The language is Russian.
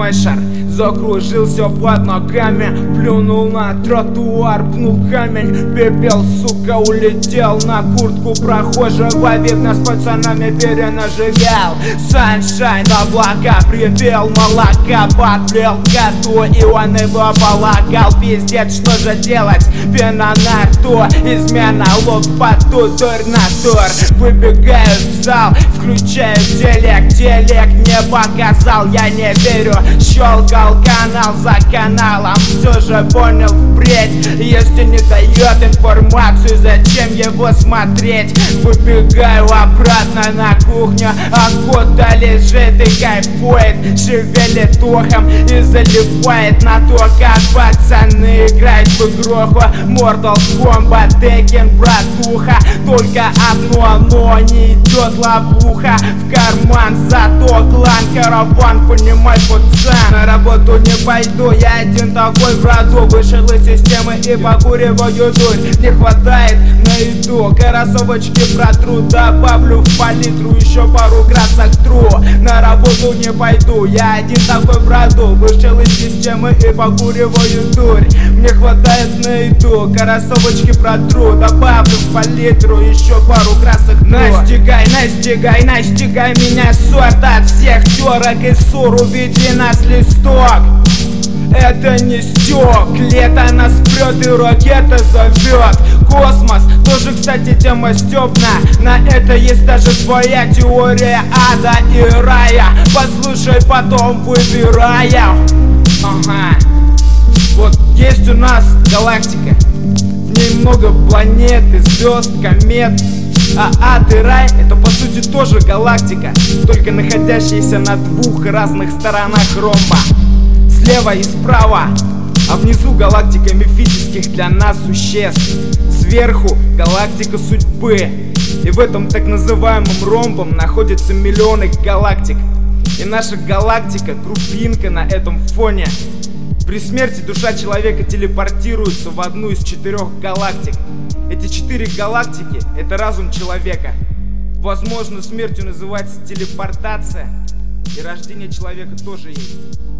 мой шар закружил все под ногами, плюнул на тротуар, пнул камень, пепел, сука, улетел на куртку прохожего. Видно, с пацанами перенаживел. Саншайн, облака, припел, молока подплел коту, и он его полагал. Пиздец, что же делать? Пена на рту, измена, лоб в поту, дурь на тур. Выбегаю в зал, включаю телек, телек не показал, я не верю. Щелкал канал за каналом, все же понял впредь, если не дает информацию, зачем его смотреть? Выбегаю обратно на кухню, а кот-то лежит и кайфует, шевелит ухом и заливает на то, как пацаны играют в игруху. Mortal Kombat, Tekken, братуха, только одно, но не идет ловуха в карман, зато клан, караван, понимай, пацан. На работу не пойду, я один такой в роду, вышел из системы и покуриваю дурь. Не хватает на еду, кроссовочки протру, добавлю в палитру еще пару красок тру. На работу не пойду, я один такой в роду, вышел из системы и покуриваю дурь. Мне хватает на еду, кроссовочки протру, добавлю в палитру еще пару красок тру. Настигай, настигай, настигай меня, сорт от всех терок и ссор, уведи нас листок. Это не стёк, лето нас прёт и ракета зовёт. Космос тоже, кстати, тема стёбна. На это есть даже своя теория ада и рая. Послушай потом, выбирая. Ага. Вот есть у нас галактика, в ней много планет и звезд, комет. А ад и рай — это по сути тоже галактика, только находящаяся на двух разных сторонах ромба, слева и справа. А внизу галактика мифических для нас существ, сверху галактика судьбы. И в этом так называемом ромбом находятся миллионы галактик. И наша галактика — крупинка на этом фоне. При смерти душа человека телепортируется в одну из 4 галактик. Эти 4 галактики — это разум человека. Возможно, смертью называется телепортация, и рождение человека тоже есть.